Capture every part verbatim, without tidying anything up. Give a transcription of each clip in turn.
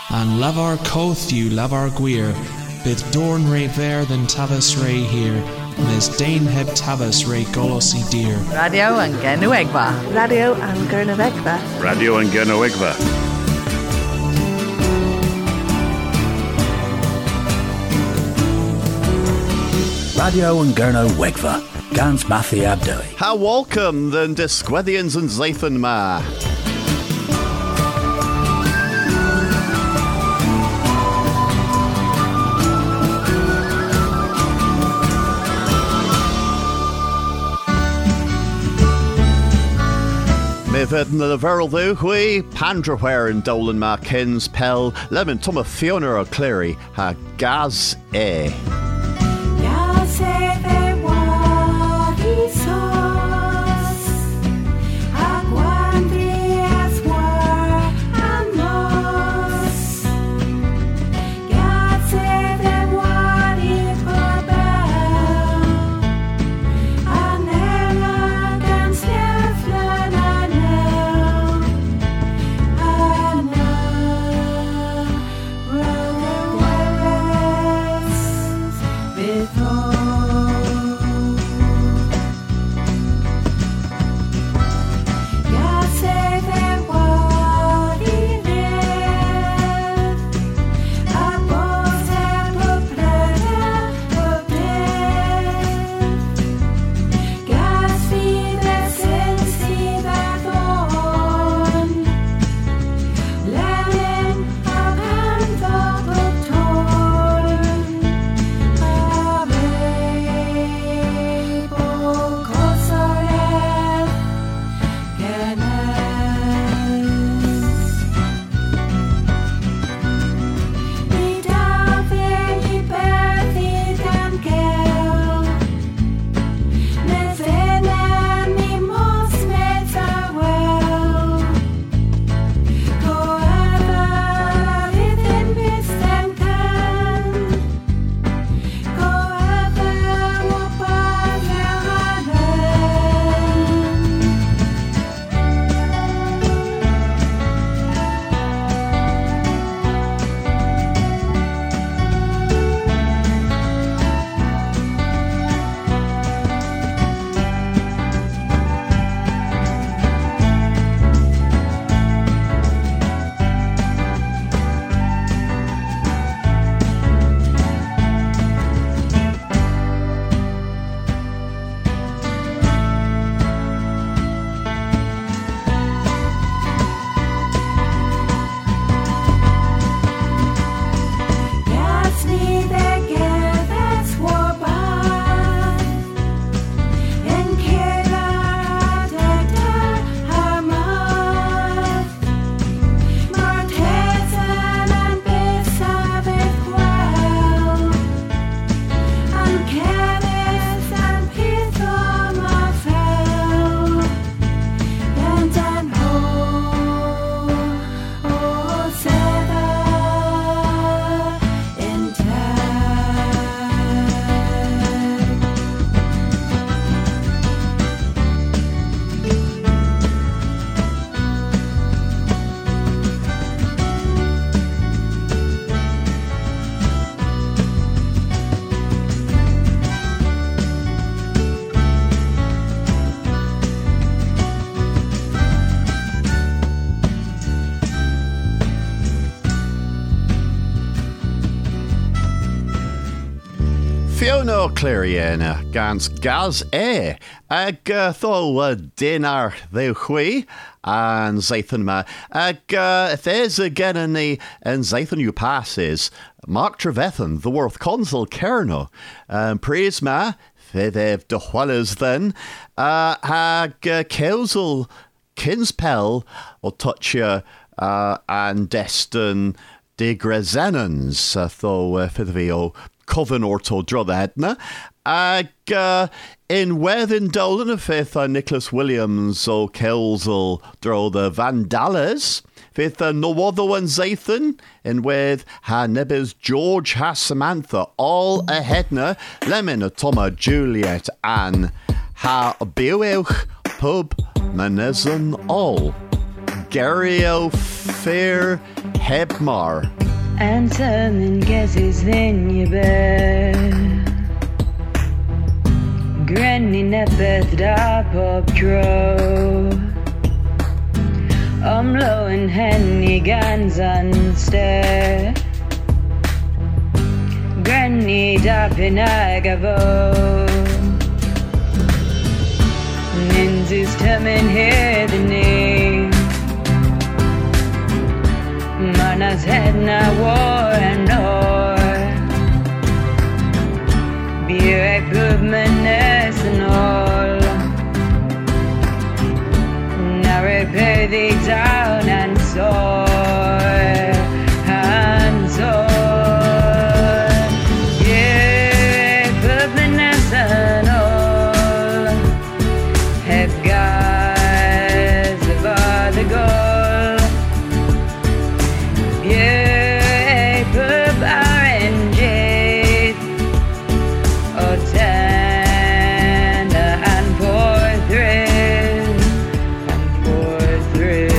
and lavar cothyu lavar gwir, bydd dorn re ver than tavis re here, mes dain heb tavis re golos I dir. Radio yn Genwegfa. Radio yn Genwegfa. Radio yn Genwegfa. Radio yn Genwegfa. Gans Matthew Abdoi. Ha welcome then Disquethians and Zathan Ma. Me fyd yn y ferol ddiw hwy, Pandraware yn Dolan Ma Kins Pell, Lemon Toma Fiona o Cleary, ha Gaz E. Gaz E fe wadi sos, a gwandri as war am nos. Gaz E fe wadi pobel, a nera gan sneflen a nel, a na, rowes before. Fiona O'Cleary gans Gaz E. Ag uh, tho uh, dinar ddiw chwi an Zathan ma. Ag uh, there's again in the and Zathan you passes Mark Trevethan, the Worth Consul Kerno. Um, praise ma, fedef de Hualas then. Uh, hag uh, Kelsel Kinspel o toucha uh, and Destin de Grezenans, uh, tho uh, fedefio Coven orto drotha hedna. Ag uh, in Wethin Dolan of Fifth uh, Nicholas Williams o Kelsel dro the Vandales. Fifth uh, Nowotho and Zathan in with ha Nebes George ha Samantha all a hedna. Lemon a Toma Juliet Anne ha Biweuch pub Manezon all. Gerio Fair Hebmar. And some guesses then you bear. Granny neppeth da pop dro. Um low and henny gans and stare. Granny da pinagavo. Ninjas coming here the name. Manas head na war and or. Beer I put my nest and all. Now repair the down and soar. And soar. Yeah, put my nest and all. Have guys about the goal. Yeah, put oranges. Oh, ten and four thread. And four thread.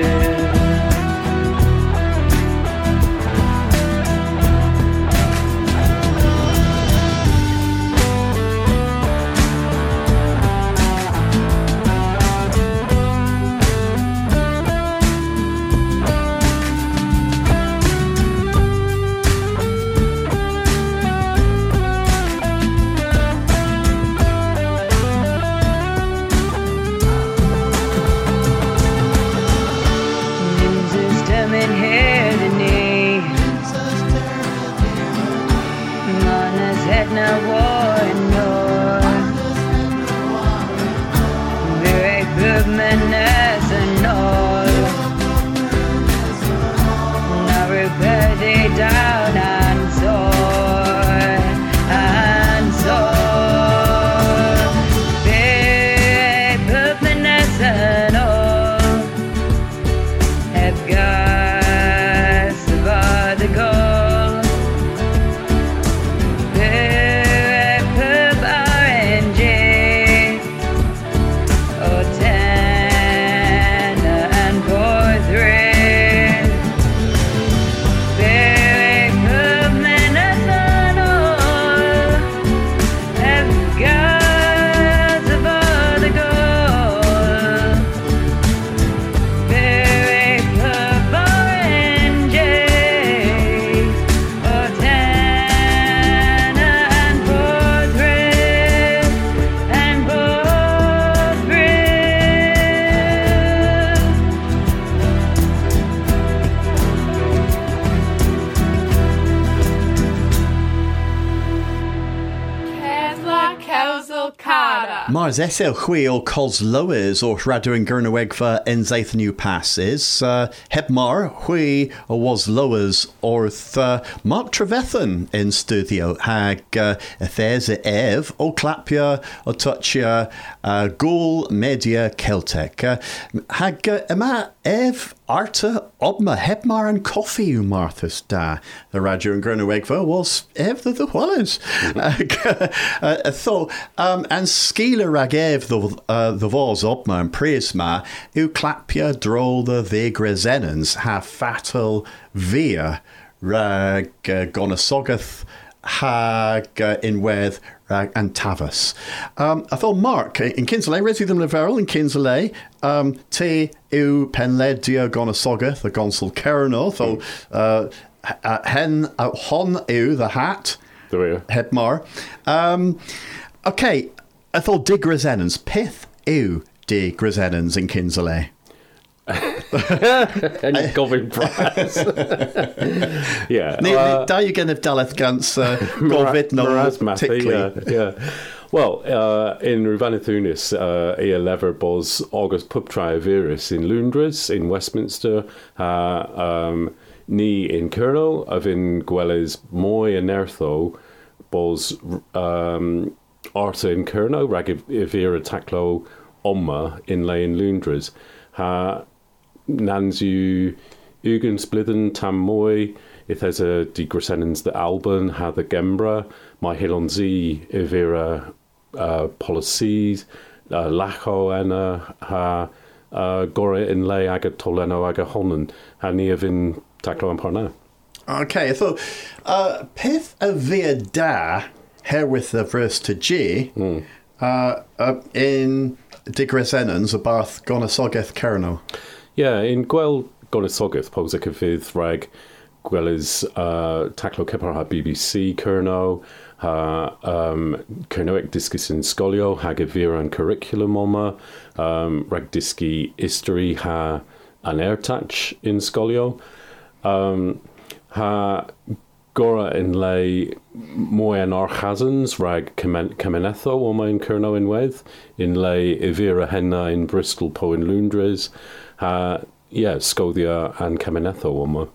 Ninjas coming here the knee. Manas head na war and north. Very good manners and all. Now repair the down and soar. And soar. Very good manners and all. Have guys about the goal. Very pub oranges. Oh, ten and four thread. Very pub manners and all. Have guys about the goal. Very pub oranges. Oh, ten and four thread. And four thread. Kesla Kelsel Carter. Mars esel chwi o cos lowers or radu in Gurnawegfa in Zaith New Passes. Uh, Hebmar chwi o was lowers or uh, Mark Trevethan in studio. Hag uh, there's Ev o Clapia o Touchia uh, Ghoul Media Celtic. Uh, hag uh, Emma Ev Arta Obma Hebmar and Coffee u Marthas da. The radio in Gurnawegfa was Ev the the Wallis. Uh, so um, and Skila rag Ev the uh, the was Obma and Prisma u Clapia drol the Vegrezenens ha fatal via rag uh, Gonasogath hag uh, in Weth rag and Tavas. Um, I thought Mark in Kinsley, Resi them Leverel in Kinsley, um, te u Penledia Gonasogath the Gonsel Kerno, so uh, uh, hen uh, hon u the hat. Hebmar. Um, okay, I thought dig Grisenens. Pith ew dig Grisenens in Kinsley. And Govin Brass. Yeah. Uh, da you gen of Daleth Gans Govin no Marasmathy, yeah, yeah. Well, uh, in Ruvanithunis, uh, e lever bos August pub trivirus in Lundres, in Westminster, uh, um, ni in Colonel, of in Gwelles Moy and Nertho, bos um, Arta in Colonel, rag ivira taclo Omma in lay in Lundres. Ha Nanzu Ugen Splithen Tam Moy, if there's a digresenens the Alban, ha the Gembra, my Hilonzi ivira uh, policies, uh, Lacho and uh, ha uh, gore in lei agad toleno agad honan ha ni a fin taclo am parna. Okay, so uh, peth a via da herewith the verse to G mm. uh, uh, in digresenans a barth gonosogeth kerno. Yeah, in gwel gonosogeth posek a fydd rag gwel is uh, taclo cepar ha B B C kerno ha um, kernoic discus in scolio hag a vir an curriculum oma um, rag disci history ha an airtach in scolio um, ha gora in lei moi an archazans rag Cemenetho oma in kerno in wedd in lei ivira henna in Bristol po in Lundres ha yeah Scodia and Cemenetho oma.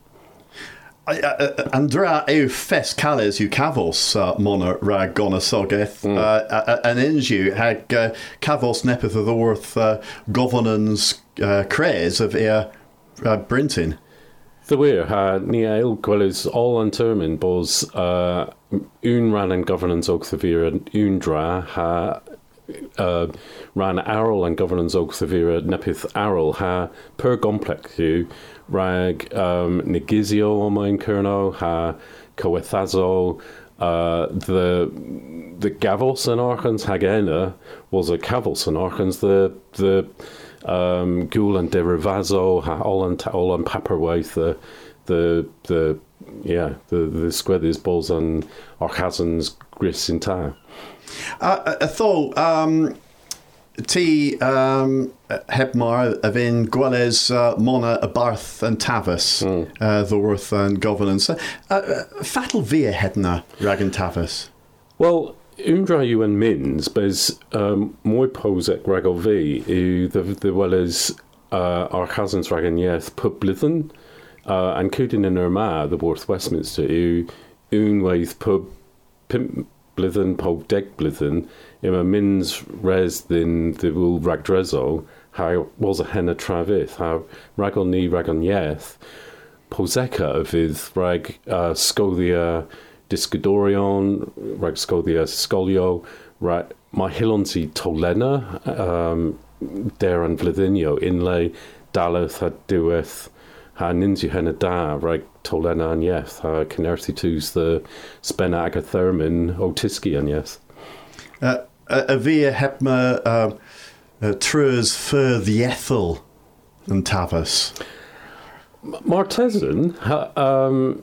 Andra eu fes cales u cavos uh, mona rag gonosogeth mm. uh, an inju hag uh, cavos nepeth of the worth uh, governance uh, craze of ear uh, Brinton. The wir ha ni eil gwelys all an termin bos uh, un ran and governance og thevira un dra ha uh, ran arol and governance og thevira nepith arol ha per gomplexu rag um, negizio o mein kerno ha coethazo uh, the the gavos and archans hagena was a cavos and archans the the um, gul and derivazo ha all and all and paperwaith the the the yeah the the squeddys balls and archazans gris in time. Uh, I thought um, T um, Hebmar of in Gwelles uh, Mona a Barth and Tavis mm. uh, the worth and governance. Uh, uh, fatal via Hedna Ragan Tavis. Well, Undra you and Mins, but um, moi posek rago v u the the well as uh, our cousins ragan yeth publithen uh, and cudin in Irma the worth Westminster u unwaith pub pimp blithen po deg blithen ima Mins res than the wool ragdrezo how was a henna travith how ragon ni ragon yeth poseka of his rag uh, scodia Discodorion, rag scodia scolio, rag my hilonsi tolena, um, der and vlidinio, inlay, daleth had doeth, ha ninju henna da, rag tolena and yeth, ha canerthi tus the spena agathermin, otiski and yeth. Uh, a via hepma, uh, uh, trus fur the ethel and tavas. Martesan, ha, um,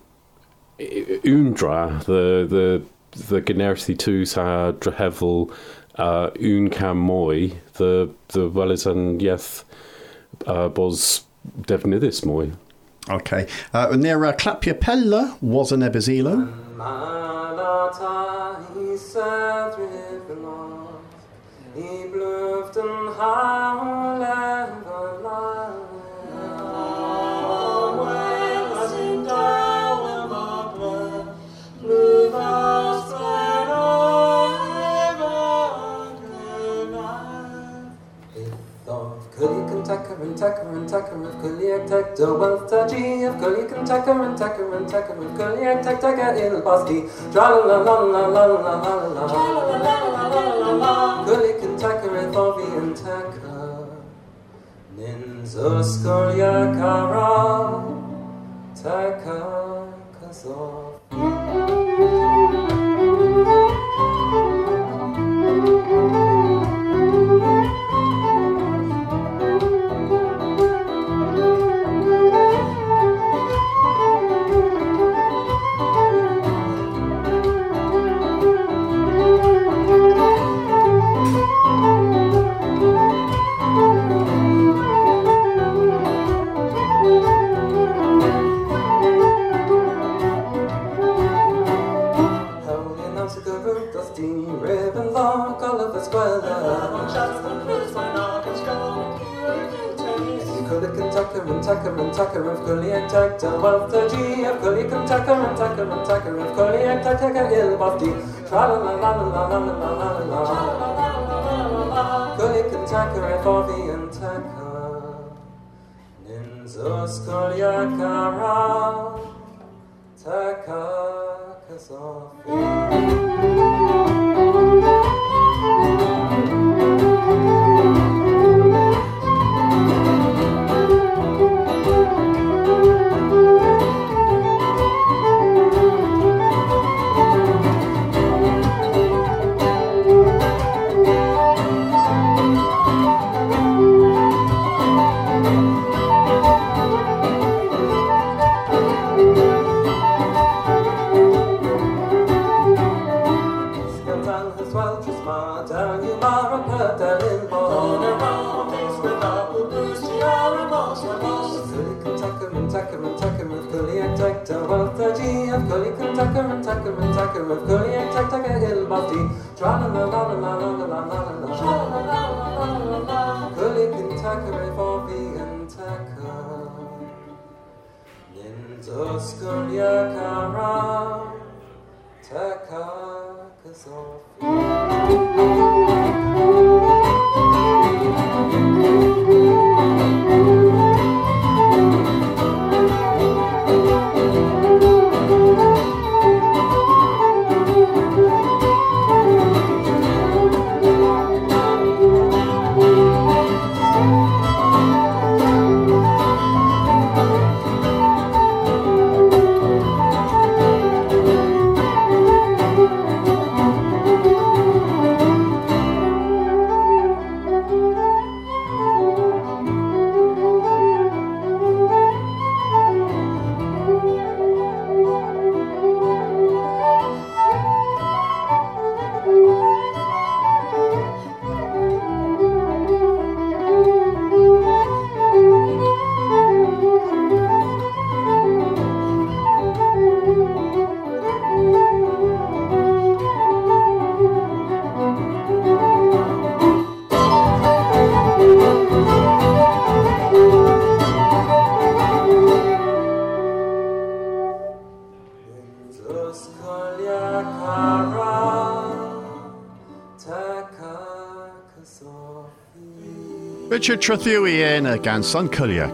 Undra, the the the Generthi tus ha drehevel uh, un cam moi, the the welles and yeth uh, bos defnidis moi. Okay. Uh, near uh, Clapia Pella was an ebezilo. Tucker and Tucker and Tucker of Kuliak Tech, the wealth taji of Kuliak and Tucker and Tucker and Tucker of Kuliak Tech, Tucker il Basti, tra la la la la la la la la la Kuliak and Tucker and Bobby and Tucker, Ninzo Skolia Kara, Tucker Kazov. Tucker and Tucker of Kuliak Tech, the wealth taji of Kuliak and Tucker and Tucker and Tucker of Kuliak Tech, Tucker il Basti, tra la la la la la la la la Kuliak and Tucker and Bobby and Tucker, Ninzo Skolia Kara, Tucker Kazofi. Tacta Walta G of Gully Tucker and Tucker and Tucker of Gully and Tucker Ilbofty. Tra la la la la la la la la la la. Gully Tucker for vegan Tucker. Ninzo Sculia Cara Tucker Kasofi. Richard Trethuiena gan son Kuliak.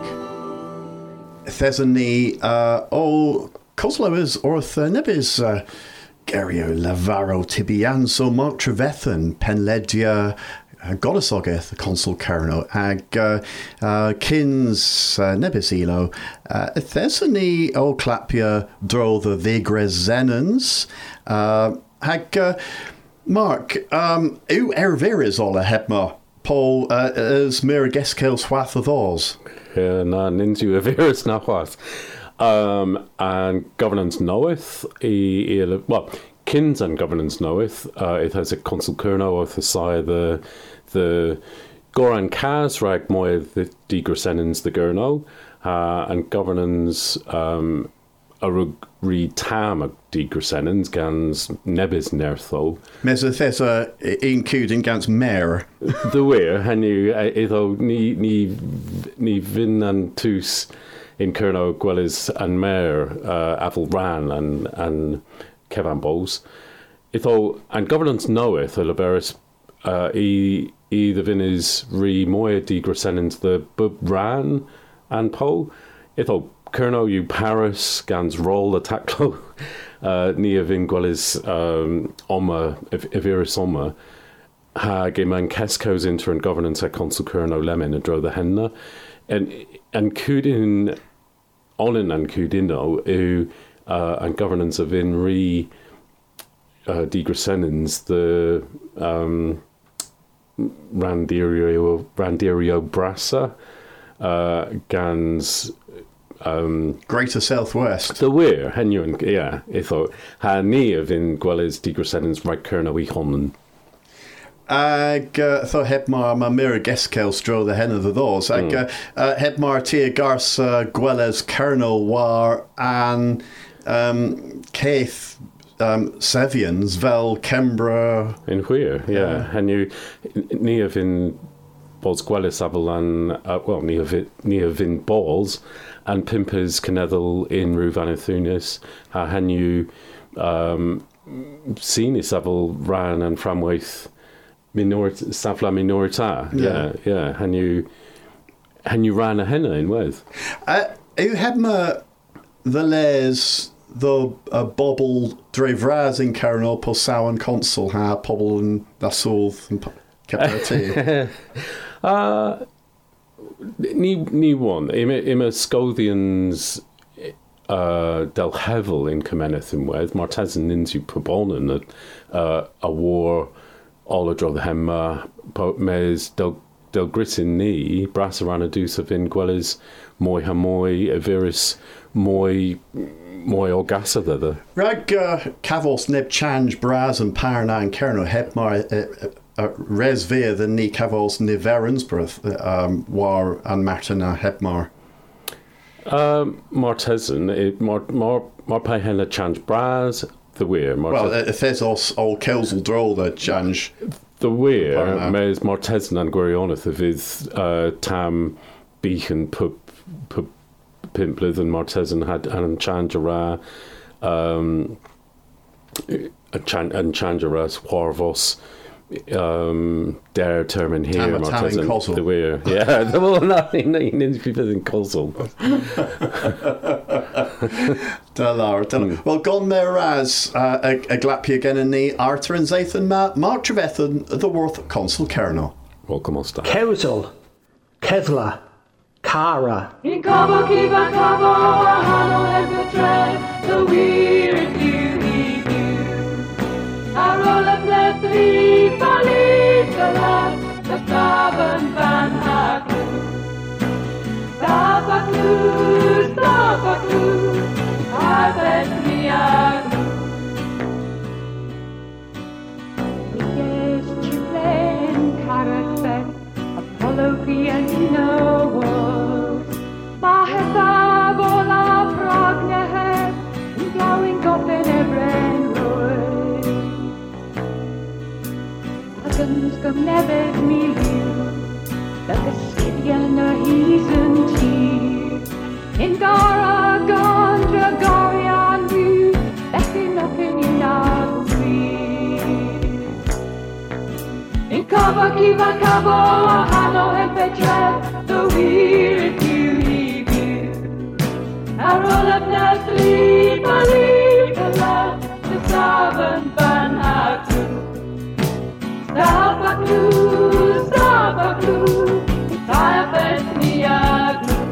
Thesany uh o Koslovas orth nibis uh Gerio Lavaro Tibianso Mark Trevethan Penledia Godisogeth Consul Kerno ag uh, uh, Kins uh, Nebis Elo uh, Thesany o Clapia Dro the Vigrezenens uh ag uh, Mark um U Erveris Ola Hepma Paul uh, as Mira Geskel Swath of Oz. Yeah, na ninju Everis na was. Um and governance knoweth e, e well Kins and governance knoweth uh, it has a consul kerno of the side the the Goran Kaz rag moy the digresenens the gurno uh, and governance um a re tam a digresenens gans nebis nertho Mesothesa including gans mer the weir and you either ni ni ni vin and tus in kerno gwellis and mer uh, Avel Ran and and Kevan Bowles itho and governance knoweth a liberis uh, e e the vin is re moya digresenens the bub ran and po itho Kerno you Paris gans roll the taclo uh, ni vin gwellis um oma eviris oma ha geman Kesco's inter and governance at consul Kerno lemon and dro the henna and and kudin olin and kudino who uh, and governance of in re uh, digresenens the um randirio randirio brassa uh, gans Um, Greater Southwest. The weir, henyu and yeah, I thought ha ni of in gwellis digresenens right kerna we honnen. Ag uh, tho hebmar ma mira geskel stro the hen of the those. Ag mm. uh, uh, hebmar tia gars uh, gwelles kernel war an um, Keith um, Sevians vel Kembra in where yeah, uh, henyu ni of in balls gwellis avalan uh, well ni of it ni of in balls. And Pimpers Canethel in Ruvanithunis, uh, Hanu um, Sinis Avel Ran and Framwaith Minorit Savla Minorita. Yeah, yeah. Hanu Hanu Ran a Henna in with. Uh you had ma the les the uh, bobble Drevraz in Carnal Posau and Consul ha Pobble and Nasul and Caparati. Uh Ni ni one. Ima ima Scoldians uh, del Hevel in Comeneth in Weth, Martezan into Proponen at uh, a war all a draw the hemma mes del del Gritin ni Brasarana dus of in Gwellis moi hamoy Everis moi moi Orgasa the Rag uh, Cavos Neb Change Braz and Parna and Kerno Hepmar uh, uh, Res Via the Ni Cavos Niverensbruth um, War and Martina Hepmar. Um, Martesan, it Mar Mar Marpai henna change bras the weir. Well, if there's all all kills will draw the change. The weir mes Martesan and Gwirioneth of his uh, tam beacon pup pup pimpleth and Martesan had and change um and change Warvos. Um, der term here, Martesan, the weir. Yeah, well, nothing in people in Cosel. Delar, delar. Well, gone there as a glapia again in the Arthur and Zathan Ma March of Ethan, the Worth Consul Kerno. Welcome on staff. Kewsel, Kedla, Cara. In Cabo Kiva Cabo, Hano and Tread, the weird beauty view. I roll up left three, Bali, the last, the Staben Van Haku. Stabaklu, Stabaklu, I bet me out. Yes, you play in Caracet, Apollo Pianino was. Maheta vola pragnehet, blowing up in Ebren Roy. Huggins come never me you, like a Scythian or heathen tea. In Dara, Gondra, Gorian, you, backing up in your in Cabo Kiva Cabo, Hano and Petra, the weird beauty view. I roll up Nestle, Bali, the love, the Staben Van Haku. Stabaklu, Stabaklu, I bet me a glue.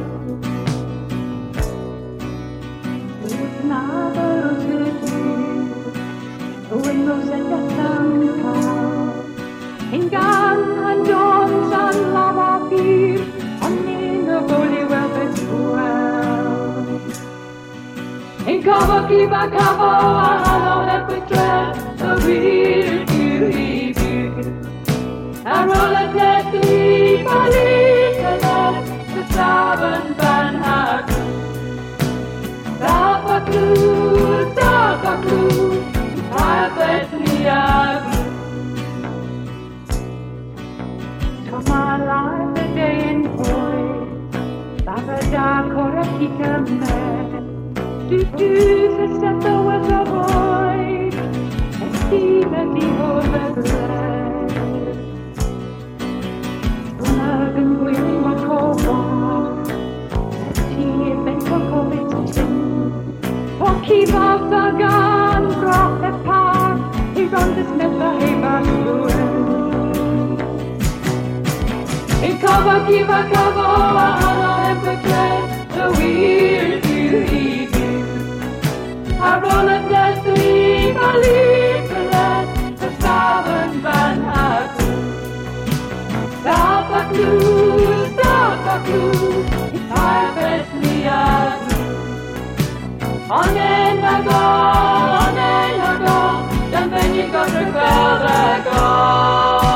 With another little, the windows and the sun come. In Gan and John's and Lava Beer, on in a bully velvet swell. In Cabo Kiva Cabo, Hano and Petra, the weird beauty view. I roll a deadly Bali, the left, the Staben Van Haku. Stabaklu, Stabaklu, I bet me a glue. My life a day in boy, Babada Korakika man, do do the step the weather boy, and see the divo the bread. Unagan will my call and see if they took of its tin. Or keep off the gun, drop the park, he runs the smith the hay back. In Cabo Kiva Cabo, Hano and Petra, the weird beauty view. I roll a Nestle, Bali, the left, the Staben Van Haku. Stabaklu, Stabaklu, I bet me a glue. On in I go, on in I go, then when you got to go, I go.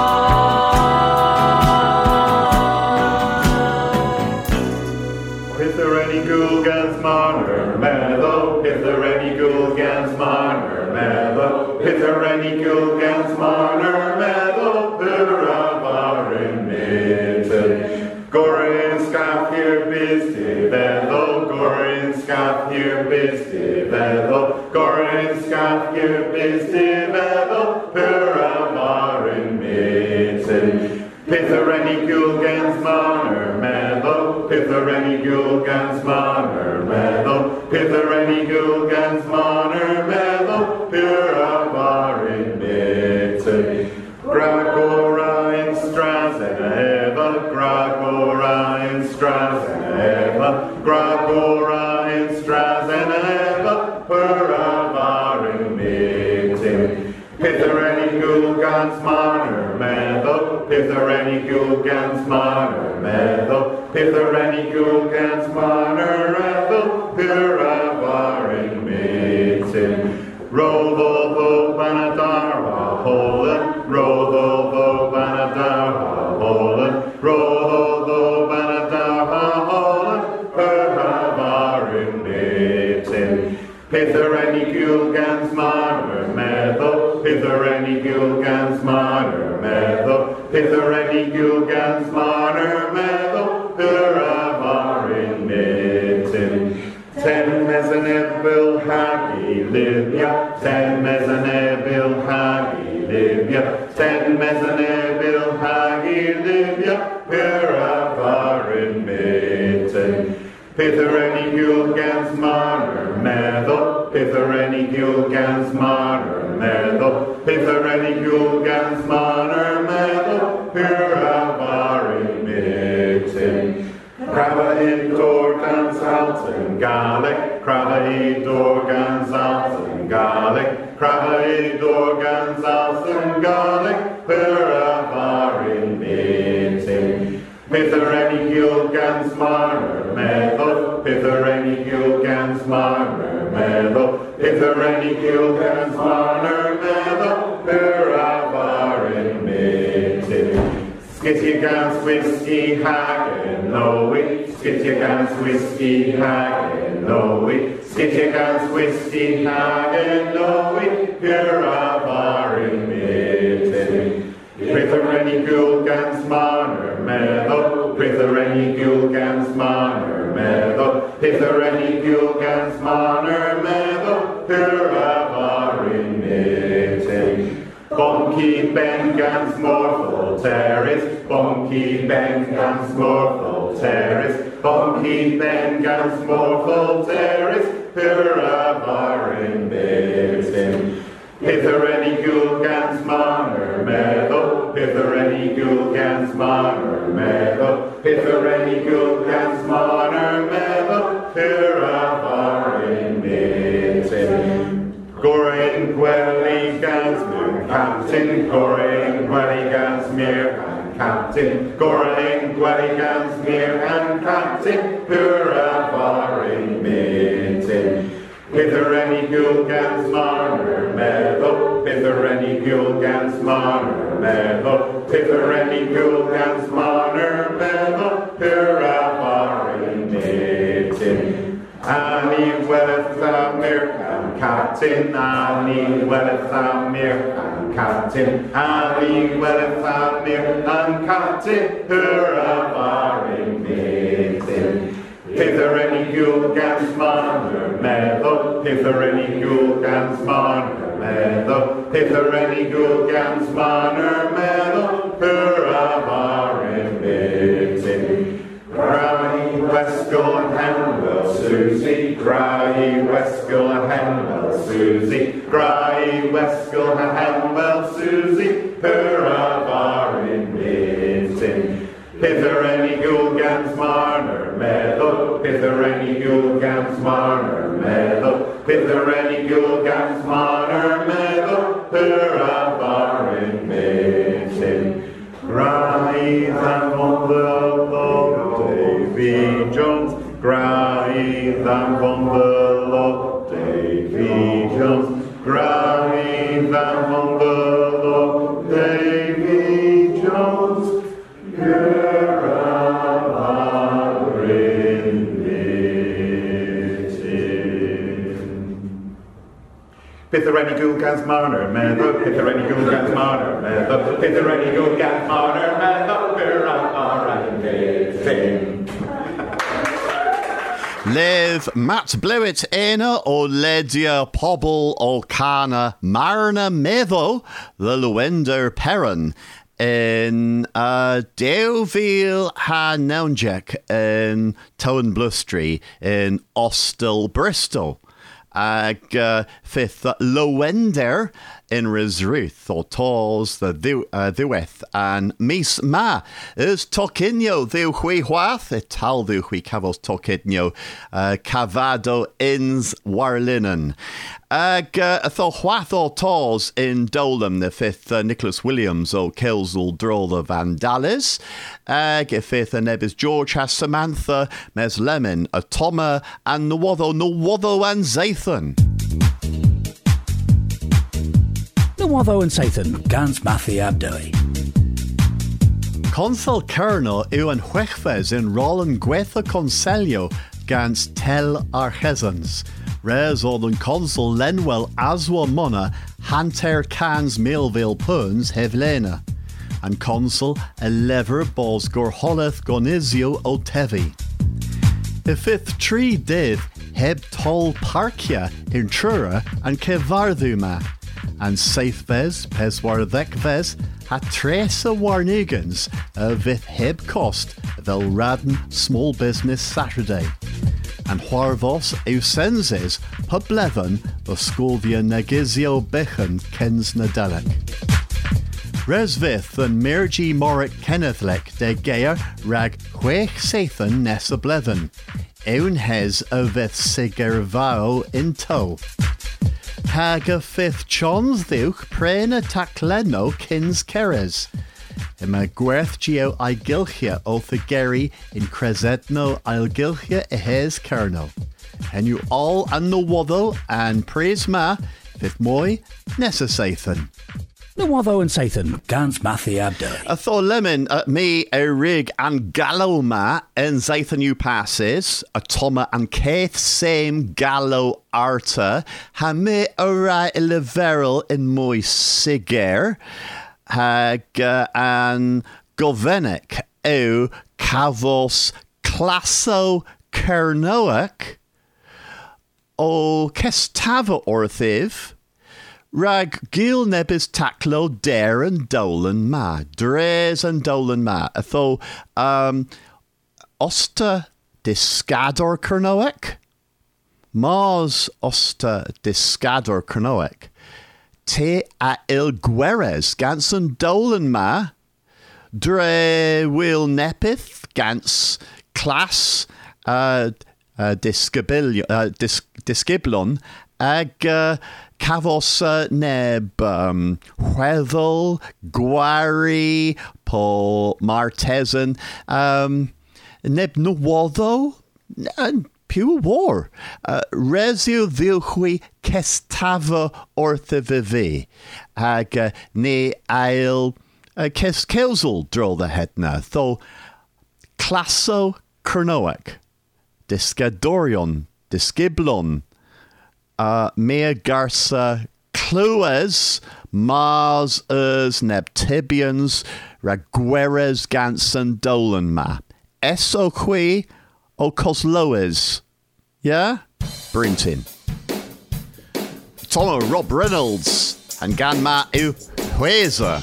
If there any cool gans marner meadow, Puravar in mitten. Gorin scaff here bisty bellow, Gorin scaff here bisty bellow, Gorin scaff here bisty bellow, Puravar in mitten. If there any cool gans marner meadow, if there any cool gans marner meadow, if there any cool gans marner meadow, Puravar in mitten. Gragora in Strazen Eva, Gragora in Strazen Eva, Gragora in Strazen Eva, Puravar in mitten. If there any cool gans marner meadow, if there any cool gans marner meadow, if there any cool gans marner meadow, Puravar in mitten. Rovolvo Banadarva Holland, Rovolvo Banadarva Holland, Rovolvo Banadarva Holland, Puravar meeting. Pither any gulgans marner meddle, pither any gulgans marner meddle, pither any gulgans marner meddle, Huravarin meeting. Ten mezanebil hagi Libya, ten mezanebil hagi Libya, ten mezanebil hagi Libya, Huravarin meeting. Pither any gulgans marner meddle, pither any gulgans marner meddle, pither any gulgans marner meddle, Huravarin meeting. Crabba in Dorgans Alton Gaelic, Crabba in Dorgans Alton Gaelic, Crabba in Dorgans Alton Gaelic, Huravarin meeting. Pither any gulgans marner meddle, pither any gulgans marner meddle, pither any gulgans marner meddle, Huravarin meeting. Skitty-gans whiskey haggin Lowy, skitty-gans whiskey haggin Lowy, skitty-gans whiskey haggin Lowy, Huravarin meeting. Pither any gulgans marner meddle, pither any gulgans marner meddle, pither any gulgans marner meddle, Huravarin meeting. Bonky Bengans mortal terrace, Bonky Bengans mortal terrace, Bonky Bengans mortal terrace, Huravarin meeting. Pither any gulgans marner meddle, pither any gulgans marner meddle, pither any gulgans marner meddle, Huravarin meeting. Goring Gwelly Gansmere Captain, Goring Gwelly Gansmere and Captain, Goring Gwelly Gansmere and Captain, Huravarin meeting. Pither any gulgans marner meddle, pither any gulgans marner meddle, pither any gulgans marner meddle, Huravarin meeting. Annie Welleth Amir and Captain, Annie Welleth Amir and Captain, Annie Welleth Amir and Captain, Huravarin meeting. Pither any gulgans marner meddle, pither any gulgans marner meddle, pither any gulgans marner meddle, Huravarin meeting. Cry Westgill and Henwell Susie, cry Westgill and Henwell Susie, cry Westgill and Henwell Susie, Huravarin meeting. Pither any gulgans marner meddle, pither any gulgans marner meddle, pither any gulgans marner meddle, Huravarin meeting. Cry them on the Lord Davy Jones, cry them on the Lord Davy Jones, cry them on the Lord Davy Jones, Pither any gulgans marner meddle, pither any gulgans marner meddle, pither any gulgans marner meddle, Huravarin meeting. Liv Matt Blewett Aina o Ledia Pobl o Cana Marna Meddwl, the Lewender Perrin. In uh, Deauville ha Naunjack in Town Blustry in Ostel, Bristol. Ag uh, fifth Lowender in Risruth o Tors the Ddiweth and Mis Ma is Tocinio ddiw chwi hwath e tal ddiw chwi cafos Tocinio uh, Cavado ins Warlinen. Ag uh, a tho hwath o Tors in Dolam the fifth uh, Nicholas Williams o Kilsel Droll Van Dallas. Ag e fifth a nebys George has Samantha mes Lemon a Toma and Nwoddo Nwoddo and Zathan. Nwoddo and Sathan, Gans Matthew Abdoi. Consul Kerno yw yn chwechfes in Roland Gwetha Conselio gans tel archesans. Res odd yn consul lenwel aswa mona hanter cans milville puns hevlena. And consul a lever bos gorholeth gonizio o tevi. If ith tree did heb tol parkia in trura and kevarduma. And safe ves peswardek ves ha tresa warnigans a vith heb cost vel radden small business Saturday. And Huarvos Eusenses Publevan the Scolvia Negizio Bechen Kens Nadelek. Resvith and Mirgi Morik Kennethlek de Geir Rag Huech Sathan Nessa Bleven. Eun Hes a Vith Sigervao in tow. Haga fifth chons thuch prena takleno kins keres. Ima gwerth geo igilchia o thigeri in cresetno igilchia ehes kerno. And you all an no wado and praise ma fifth moi nessa Sathan. No watho and Sathan, gans mathi abday. A tho lemon at me a rig and gallo ma en Zathan you passes, a toma and Keith same gallo arta, ha me a ra iliveral in moi siger, hag uh, an govenek eu cavos classo kernoak, o kestava orthiv, rag gil nebis taclo dare and dolan ma, dres and dolan ma, atho um, osta discador kernoek, mars osta discador kernoek, te a il gueres ganson dolan ma, dre will nepith gans class uh, uh, discabil uh, dis disgiblon ag uh, Cavos uh, neb um, Hweddel, Gwari, po Martesan, um, neb Nwoddo, and pure war. Uh, Resio vilhui kestava orthivivi, ag uh, ne ail uh, kes kelsel drol the hetna, tho classo kernoek, discadorion, disgiblon, Uh, mea garsa clues, mars ers neptibians, ragueres ganson dolan ma. Eso qui o cosloes. Yeah? Brintin. Tomo Rob Reynolds and gan ma u hueza.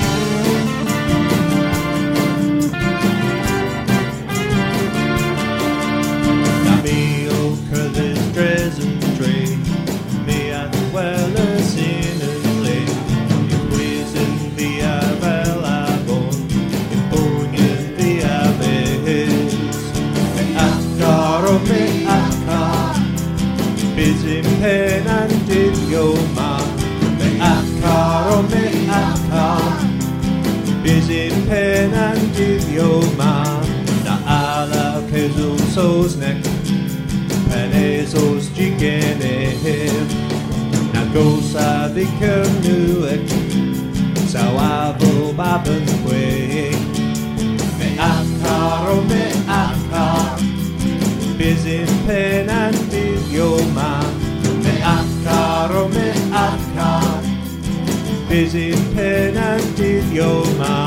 Pen and did yo ma me akar me akar busy pen and did yo ma na ala kezu sos nek penezos jigene na gosa dikenuek sawabo baben kwe me akar me akar busy pen and did yo ma Akar me akar, busy pen and did yo ma.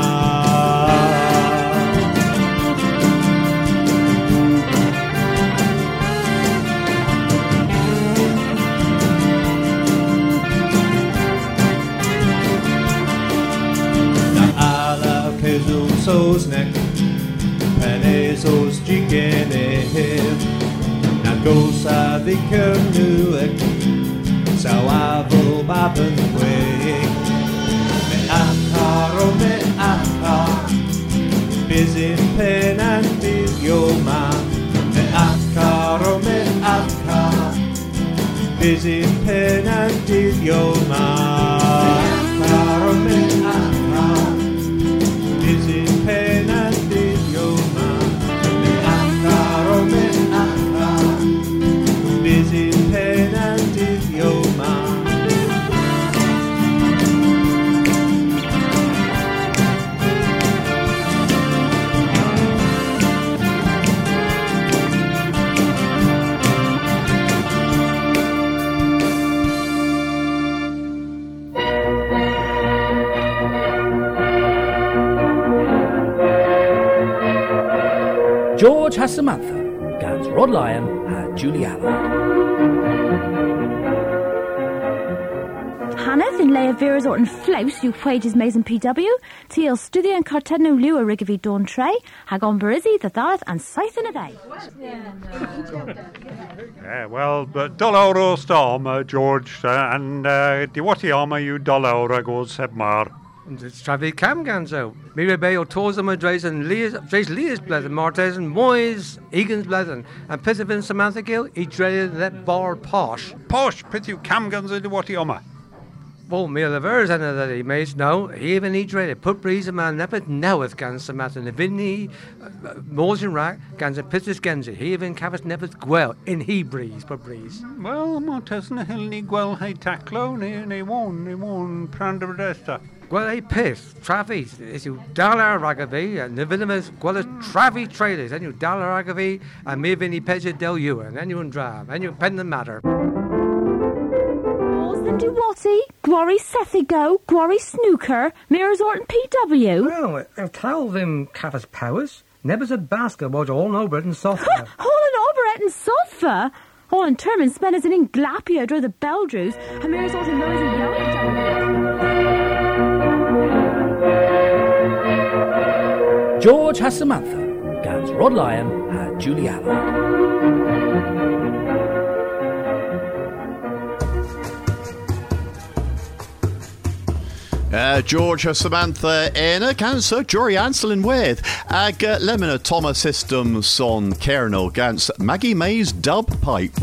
Na ala kezu sos nek, penezos jigene na gosa dikenuek. Sawavo baben kwe me akar o me akar busy pen and did yo ma me akar o me akar busy pen and did yo ma me akar o me akar busy pen and did yo ma me akar o me akar busy pen and did yo ma. George has Samantha, Gans Rod Lyon and Julie Allen. Hannes in Leia Vera's orton Flaus, you wages Mason P W, T L Studio and Cartedno Lua Rigavi Dawn Trey, Hagon Barizzi, the Tharth and Scythen a day. Yeah, well, but Doloro Storm, uh, George, uh, and uh, Diwati Arma, you Doloro goes Sebmar. It's Travi Cam Ganzo. Mirabay or Toza Madres and Dre's Leah's Bleth and Martes and Moyes, Egan's Bleth and Pithavin Samantha Gill, he dreaded that bar posh. Posh, Pithu Cam Ganzo, Diwati Arma. Well, me the verse and that he made no, even he dreaded put breeze a man nepet now with Gans Samantha and the Vinny, Mosen Rack, Gans and Pittis Genzi, he even Cavis nepet Gwell in he breeze, put breeze. Well, Montes na Hilni Gwell hey Taclo, ne won, ne won, Prandabadesta. Well, hey piss, Travis, is you dollar ragavi, and the Vinimus, Gwell Travi traders, and you dollar ragavi, and me Vinny Pedja del Ewan, and you and Drab, and you pen the matter. Duwati, Gwarry Sethigo, Gwarry Snooker, Mirrors Orton P W. Well, I'll tell them Cavis Powers. Never's a basket was all over it and sofa. All over it and sofa? All in term and spend as an inglapia draw the Beldrews, and Mirrors Orton knows a yellow. George has Samantha, Gans Rod Lyon and Julie Allen. Uh, George Samantha Ena Cancer, Jory Anselin with Ag uh, Lemon Thomas Systems son Kernel Gans Maggie May's dub pipe.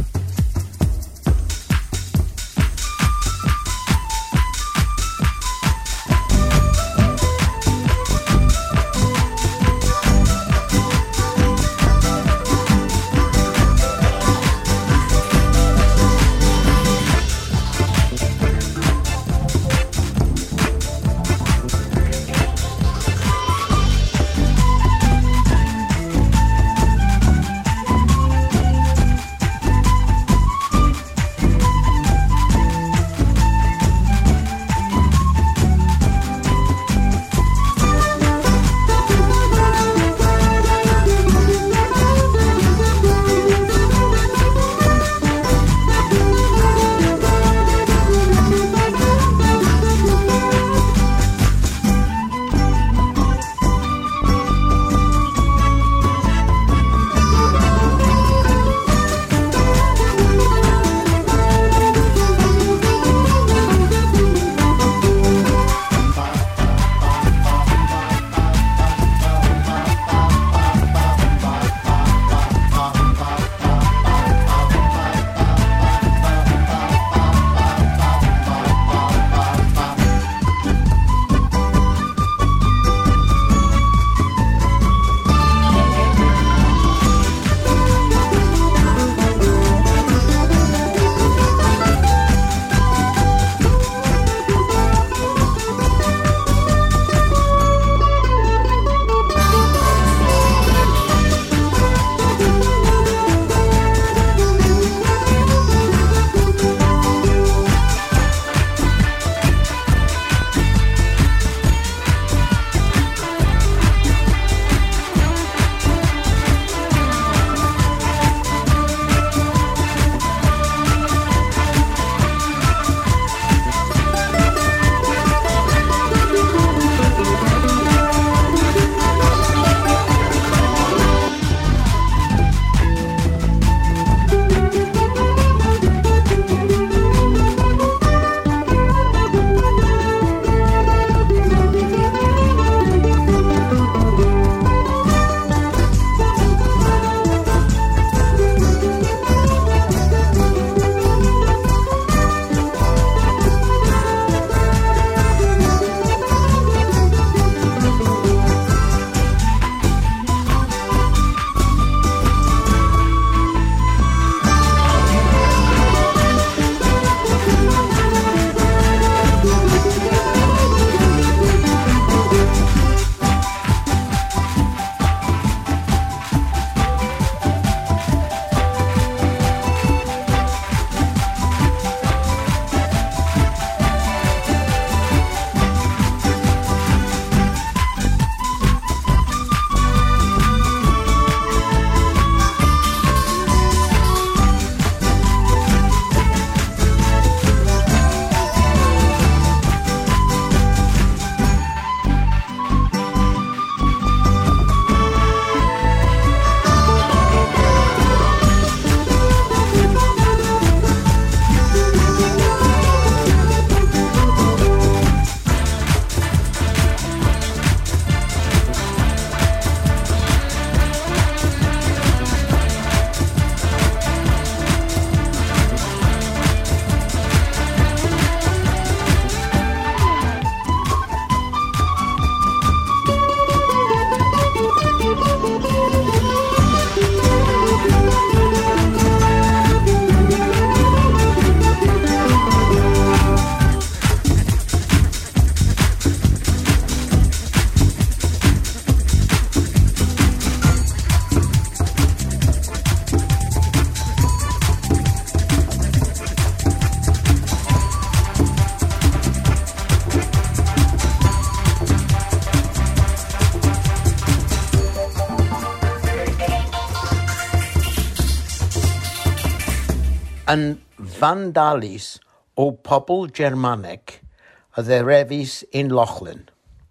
Yn Vandalis o pobl Germanic a dderevis in Lochlin.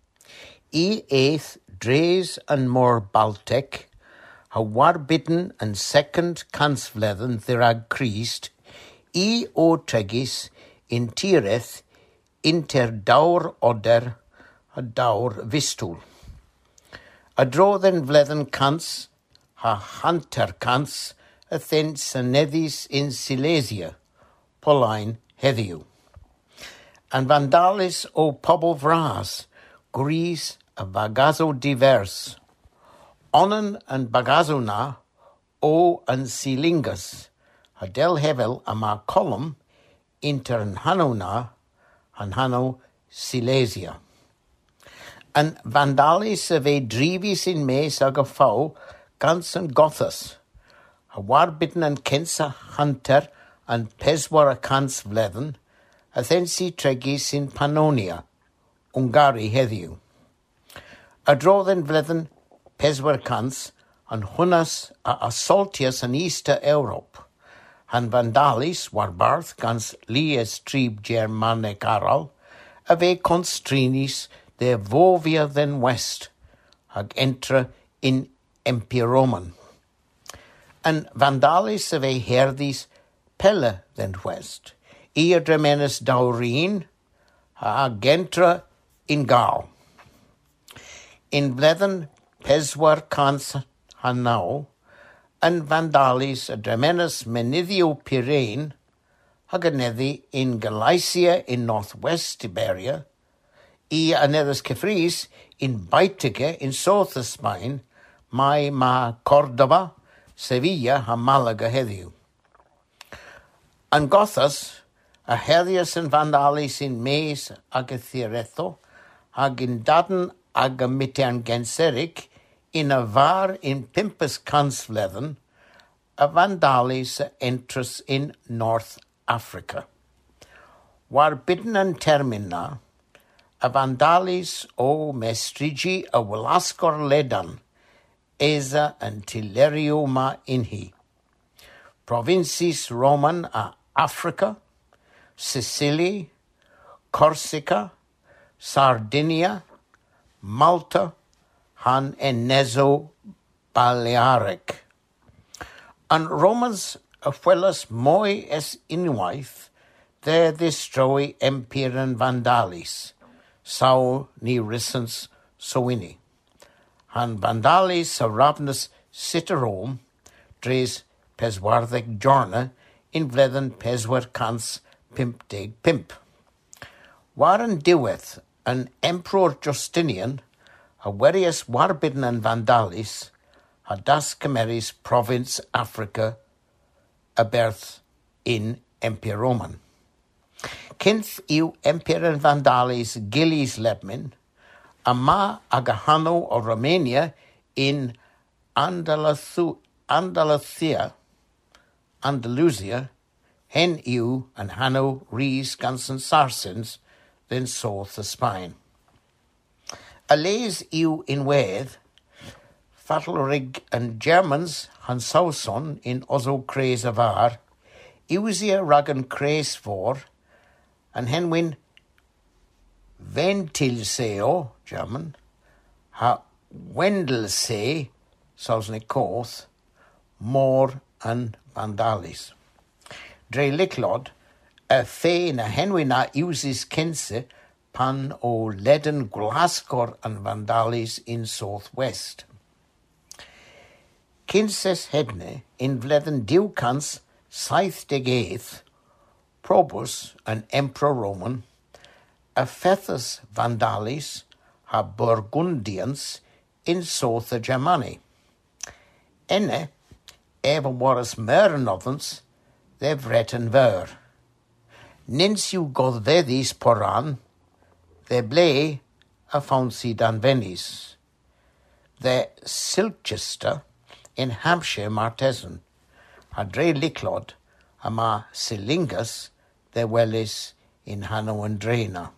I eith dres yn Môr Baltic, a warbidden and second cansfledden thirag Christ, I o tregis in tireth inter dawr oder a dawr vistwl. A drodden fledden cans, a hanter cans, a then synedis in Silesia, Polain heddiw. And Vandalis o pobl vras, gris a bagazo divers. Onan and bagazo na, o and silingas, a del hevel a ma column, inter an hano na, an hano Silesia. And Vandalis a ve drivis in mes ag a fau, gans and gothas, a warbidden and kensa hunter and peswar a cans vledden, a thensi tregis in Pannonia, Ungari heddiw. A drodden vledden peswar cans and hunas a assaultius an Easter Europe, and Vandalis war barth gans lies trib Germanic aral, a ve constrinis de vovia then west, ag entra in Empiroman. And Vandalis a ve herdis pelle then west, ier dremenes daurin, ag entra in Gaul. In bledden peswar cans hanau, and Vandalis a dremenes menithio Pyrein, ag anethi in Galicia in northwest Iberia, I anethus Kefris in Baitige in south of Spain, mai ma Córdoba, Sevilla ha Malaga heddiw. And Gothas, a heddius and Vandalis in mes ag a Thiretho, ag in Daden ag a Mitian Genseric, in a var in Pimpus Cansfledden, a Vandalis enters in North Africa. War bidden and termina, a Vandalis o mestrigi a Velascor ledan, esa and Tilleriuma inhi. Provincis Roman a Africa, Sicily, Corsica, Sardinia, Malta, han Enezo Balearic. And Romans afuelas moi es inwaith, there destroy Empiran Vandalis, sau ni risens soini. Han Vandalis a ravnus citerom, dres peswartheg jorna, in vledden peswar cans pimp deg pimp. Waren diweth an Emperor Justinian, a werius warbidden and Vandalis, a das Cameris province Africa, a birth in Empiroman. Kinth iu Empiran Vandalis Gillis Lepmin, a ma agahano o Romania in Andalusu, Andalusia, Andalusia, hen iu and Hano, Rees, Gansen Sarsens, then south the Spain. A lays iu in Weth, Fatalrig and Germans, Hansauson in Ozo Cres Avar, Iusia Ragan Cres for, and henwin Ventilseo, German, ha Wendelsee, Sosnikoth, Moor and Vandalis. Dre Licklod, a fe na henwina uses kense pan o leden Glasgow and Vandalis in southwest. Kinses hedne in vleden diwkans saith deg eighth, Probus, an emperor Roman, a fethus Vandalis, ha Burgundians in south of Germany. Enne, ever waras mernothens, they vretten ver. Ninsiu godvedis poran, they blei a founcy dan venis. The Silchester in Hampshire Martesan, a dre Licklod, a ma Silingas, the wellis in Hanno and Drena.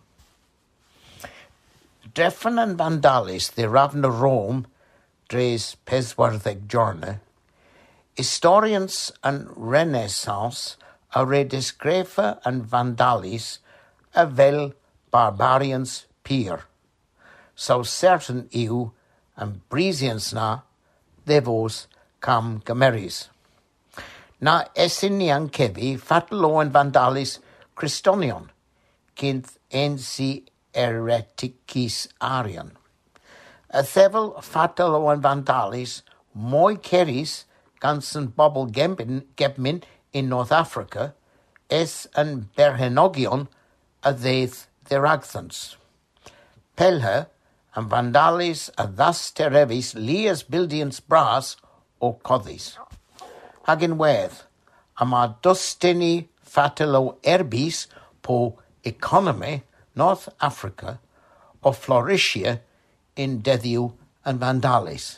Dreffen and Vandalis, the ravna Rome, dres peswartheg jorne, historians and Renaissance a redisgrafa and vandalis, a vel barbarians peer. So certain eu and Brisians na, devos cam gameris. Na esinian kevi fatalo and vandalis Christonion, kinth ensi hereticis arian. A thevel fatalo and vandalis, moi keris, gansen bobble gebmin in North Africa, es an berhenogion a dheith theragthans. Pelhe, and vandalis a thus terevis lias bildians bras o codis. Hagin weth, ama dustini fatalo erbis po economy North Africa o Floritia in Dethiu and vandalis.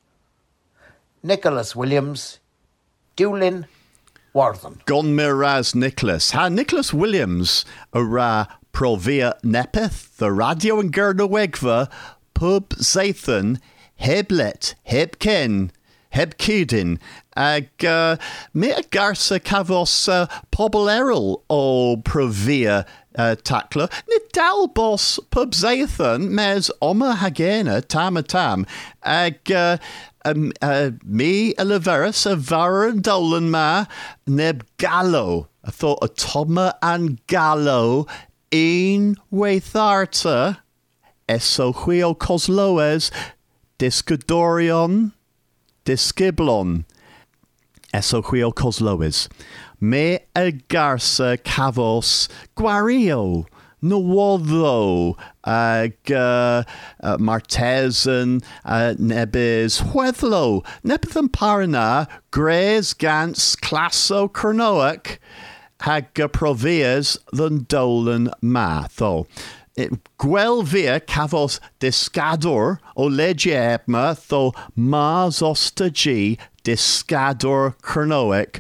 Nicholas Williams, Dewlin, Warden. Gon miraz Nicholas. Ha Nicholas Williams ara provia nepeth the radio and Gernowegva pub Zathan heblet hebken hebkidin ag uh, me a garsa cavos uh, pobl eril o provia uh, tacla ni dalbos pub Zathan mes oma hagena tam a tam ag uh, Um, uh, me a leverus a varan dolan ma neb gallo. I thought a toma and gallo in weitharta esochio cosloes discadorion disciblon esochio cosloes me a garsa cavos guario Nuovo, ag uh, uh, Martesan, uh, nebis, Huethlo, Nepithan Parana, Grays, Gans, Classo, Kernoak, hag uh, provias than Dolan ma. Tho. Gwelvia cavos discador o legiebma tho mas ostagi discador Kernoak,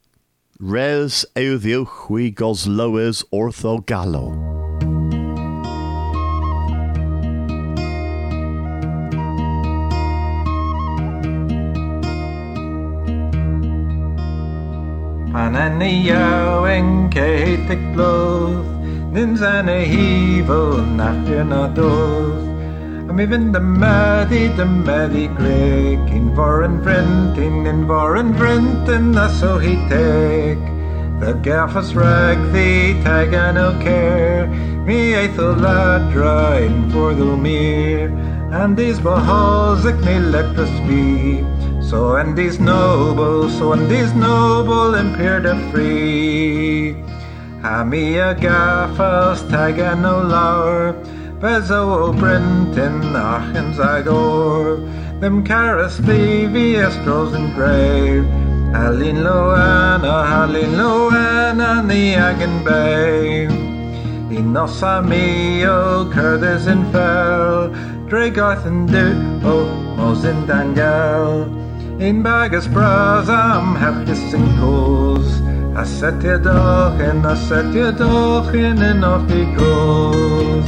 res eudhiu hui gosloes ortho gallo. Panania en keitig bloth, nins an a hevo nach in a doth. Am even the maddy, the maddy greg, in foreign printing, in foreign printing, that's so he take. The gaffers rag thee, tag and no care, me I thought ladra in for the mere, and these behalsic me let us be. So and these noble, so and these noble impaired free. Ha me a gaffers tag and no lower, Bezo o Brenton ach en Zagor, them caras thievi estros and grave. Halin Loana, Halin Loana, the Agan Bay. In Nossa mio, Curtis and Fell, Dragoth and Du, O Mosin Daniel. In Bagas Brazam, Heftis and Coos. I set you doch, and I set you doch, and off he goes.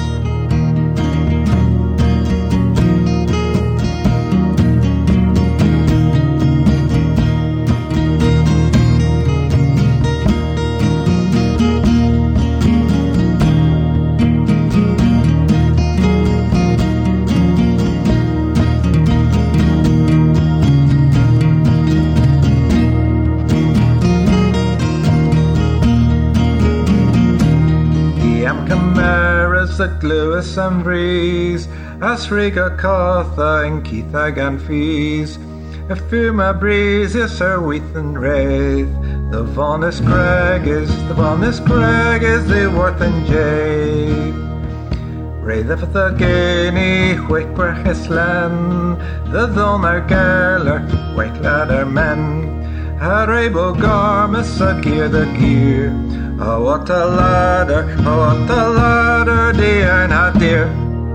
At Lewis and Breeze, Asriga Cotha and Keitha gan Fees, a Fuma Breeze is Sir Weathan Wraith, the Vonus Crag is, the Vonus Crag is the Worth and Jade. Wraith of the Guinea, Whitwer Hislan, the Donar Galler, White Ladder Men, Harabo Garmus, a Gear the Gear. Oh, what a ladder, oh, what a ladder, dear, not dear.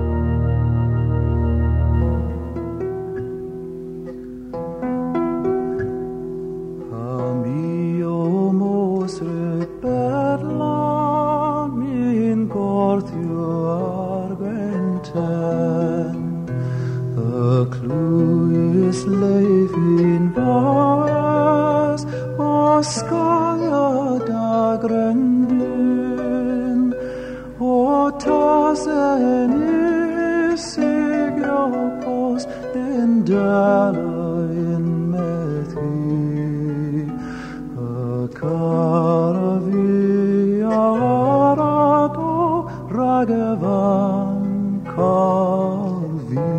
Amio mosre per la min cortio argenten, the clue is leaving bars, Oscar grandin och ta sig ner sig oss den dalen med te a caravi arado ragavan calvi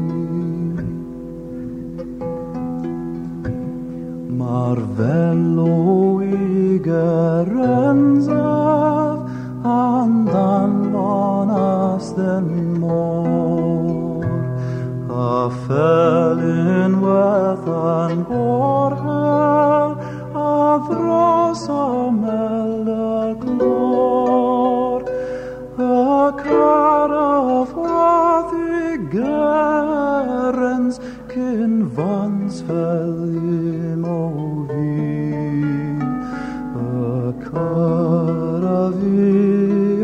Marvello i garanzav andan vanasten mor a fällen wethan borhel av rosa melder glor a cara of the garens kin vans fällim ovi a cara vi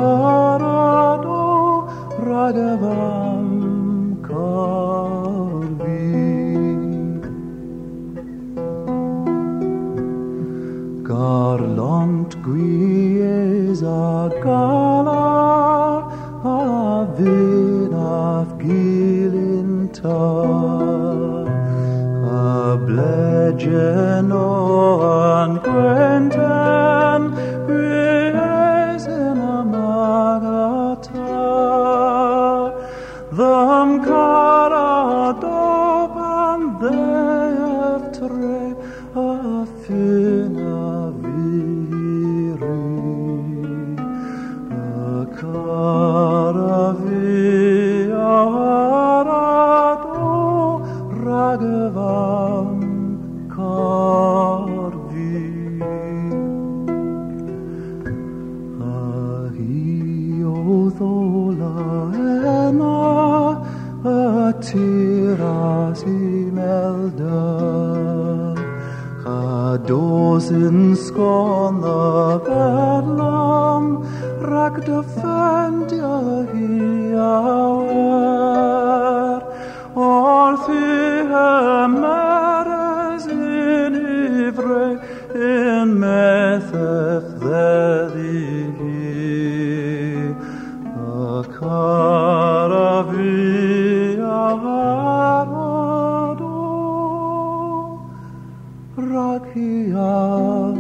arado ragavam Garland guies a gala a vin of gilinta a bledgen on Quentin guies in a magata them cara dop and they have tre a fina Caravi arado ragavam carvi Ahio thola ena a tiras imelda a dozen skåne bedlam rag defendia hiawer all the matters in ivre in methef thedi a caravi arado rag hiam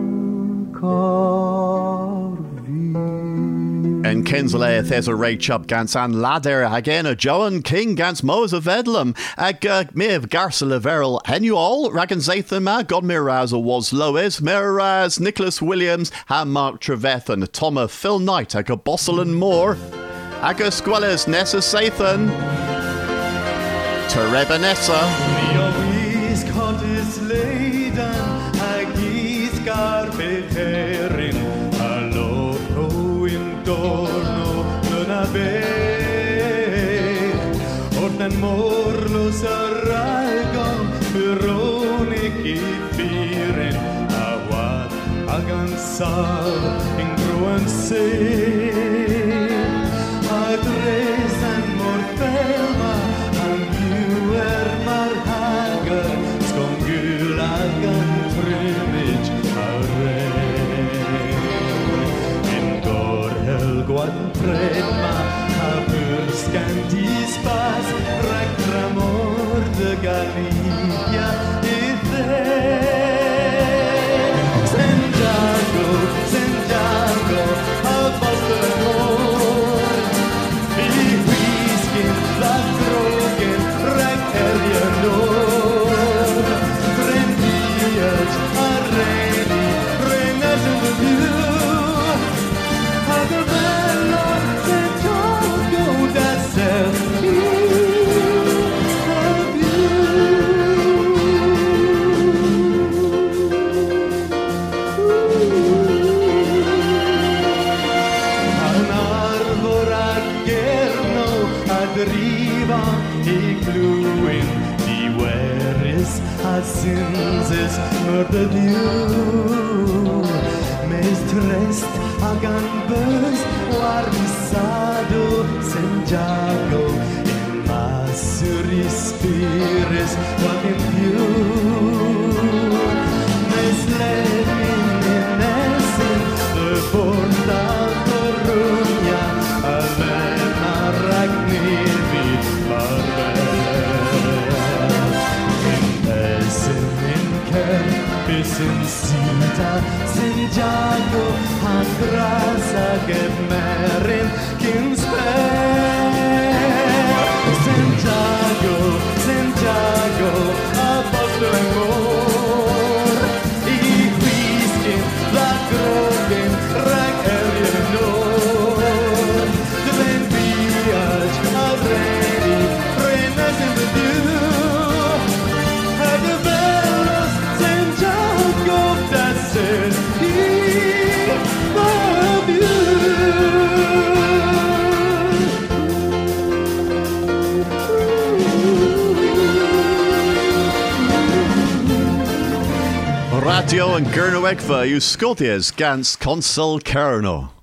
En Kinsley, there's a Ray Chub gans an ladder again a Joan King gans Moes of Edlam ag uh, miv Garsela Veril henu all Ragan Zathama God Miraz was Lois Miraz Nicholas Williams ha Mark Trevethan Toma Phil Knight ag a Bossel and Moore ag a Squellis Nessa Sathan Tereba Nessa Neovis Cottis Leydan Agis Carpeterin Torno non aver Ordan morlo sarragon Veronic i firen Awad agansal in gruan se Adres and morfelma Anguer marhager Skongul agan trimage arre Guad predma a perscantis pas reclamor de Galicia ite Santiago, Santiago al Baltimore I whisky la drogen recterianor Trendias arreni renas in the view the bello se Tokyo that sells you of you An arbora gerno adriva e gluin di veris asinses murdered you Mistressed agan bus guardisado Santiago in masuri spires what in you Mes levin in essen sin sida Santiago han grasa get merin kinsper Santiago, Santiago apostol amor I whiskin la grogen rag Eleanor The land viage already renas in the dew Had the bells Santiago that said he love you Radio and Gernowegva, you Scotias, Gans Consul Kerno.